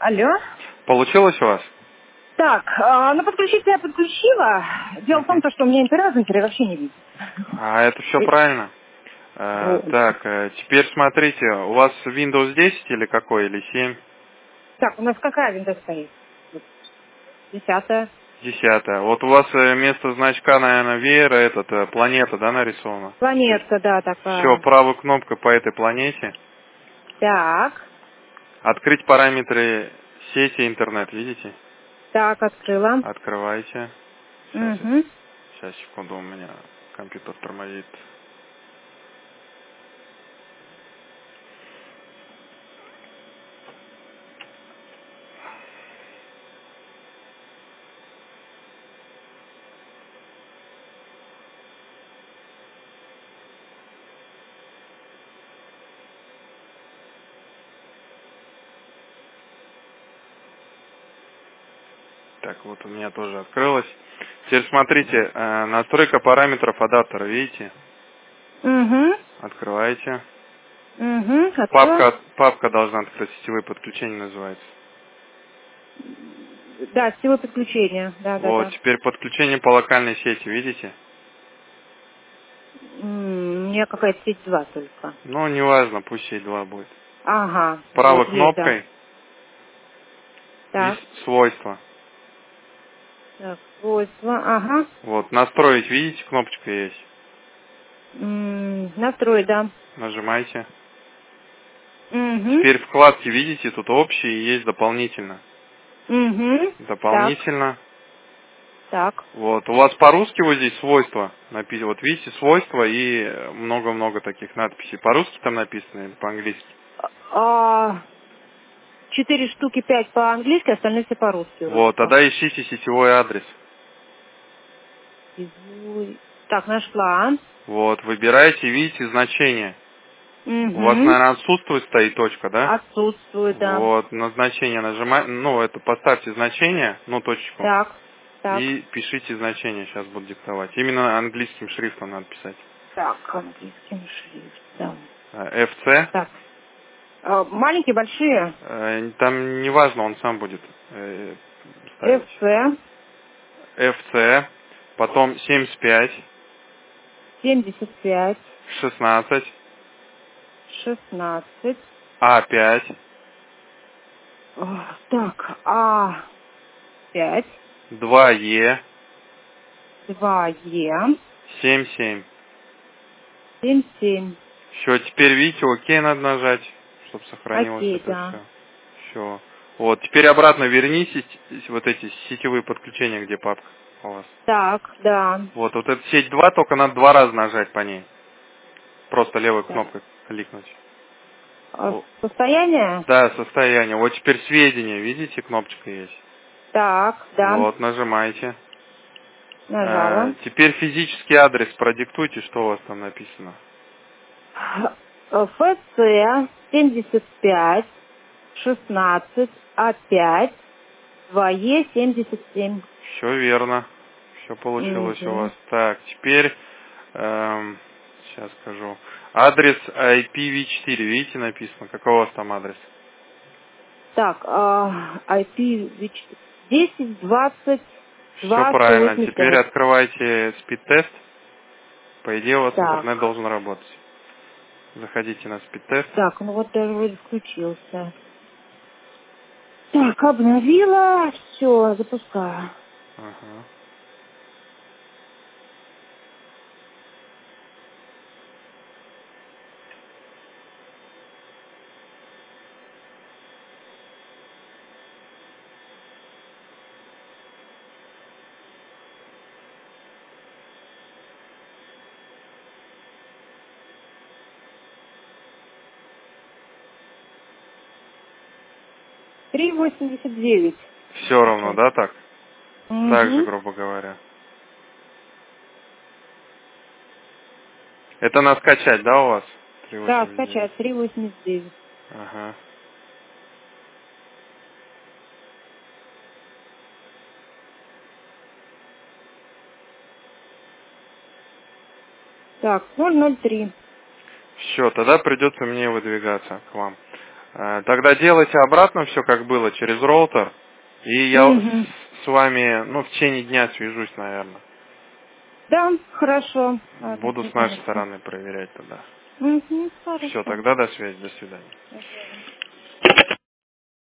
Алло. Получилось у вас? Так, ну подключить я подключила. Дело в том, что у меня интернет вообще не видит. А это все правильно. Так, теперь смотрите, у вас Windows 10 или какой, или 7? Так, у нас какая винда стоит? 10-я. 10. Вот у вас вместо значка, наверное, веера, планета, да, нарисована? Планетка, да, Все, такая. правой кнопкой по этой планете. Так, Открыть параметры сети интернет, видите? так, открыла. Открывайте. Угу. Сейчас, секунду, у меня компьютер тормозит. Так, вот у меня тоже открылось. Теперь смотрите, настройка параметров адаптера, видите? Угу. Открывайте. Угу. Открыла. Папка должна открыть, сетевые подключения называется. Да, силы подключения. Да, да, Вот, да. теперь подключение по локальной сети, видите? У меня какая-то сеть 2 только. Ну, неважно, пусть сеть 2 будет. Ага, Правой вот есть, да. кнопкой Так, есть свойства. так, свойства, ага. Вот, настроить, видите, кнопочка есть. Настрой, да. Нажимайте. Угу. Теперь вкладки, видите, тут общие и есть дополнительно. Угу. Так, Дополнительно. так. Вот, у вас по-русски вот здесь свойства написано. Вот видите, свойства и много-много таких надписей. По-русски там написано или по-английски? 4 штуки, 5 по-английски, остальные все по-русски вроде Вот, как. тогда ищите сетевой адрес. Так, нашла. Вот, выбираете, видите значение. У вас, Угу. наверное, отсутствует стоит точка, да? Отсутствует, да. Вот, на значение нажимаете, ну, это поставьте значение, ну, точечку, Так, так. и пишите значение, сейчас буду диктовать. Именно английским шрифтом надо писать. Так, английским шрифтом. FC, Так. Маленькие, большие. там неважно, он сам будет ставить. FC FC, потом 75, 75 16, 16. А5, Так, А5 2Е, 2Е 77. 77. Все, теперь видите, ОК надо нажать, чтобы сохранилось Окей, это да. все. Все. Вот, теперь обратно вернитесь, вот эти сетевые подключения, где папка у вас. Так, да. Вот эта сеть 2, только надо 2 раза нажать по ней. Просто левой Так. кнопкой кликнуть. Состояние? Да, состояние. Вот теперь сведения, видите, кнопочка есть. Так, да. Вот, нажимаете. Нажала. Теперь физический адрес продиктуйте, что у вас там написано. ФЦ 75 16 А5 2Е 77. Все верно. Все получилось у Угу. вас. Так, теперь, сейчас скажу. Адрес IPv4, видите, написано. Какой у вас там адрес? Так, IP 10 20 Все 2 правильно. Теперь 185. открывайте спид-тест. По идее, у вас интернет Так. должен работать. Заходите на спид-тест. Так, ну вот даже вроде включился. Так, обновила. Все, запускаю. Ага. Три 89. Все равно, Сейчас. да, так? Так же, Угу. грубо говоря. Это надо скачать, да, у вас? Да, 389. скачать. 389. Ага. Так, 003. Все, тогда придется мне выдвигаться к вам. Тогда делайте обратно все, как было, через роутер. И я с вами, в течение дня свяжусь, наверное. Да, хорошо. Буду с нашей стороны проверять тогда. Хорошо. Все, тогда до связи, до свидания. До свидания.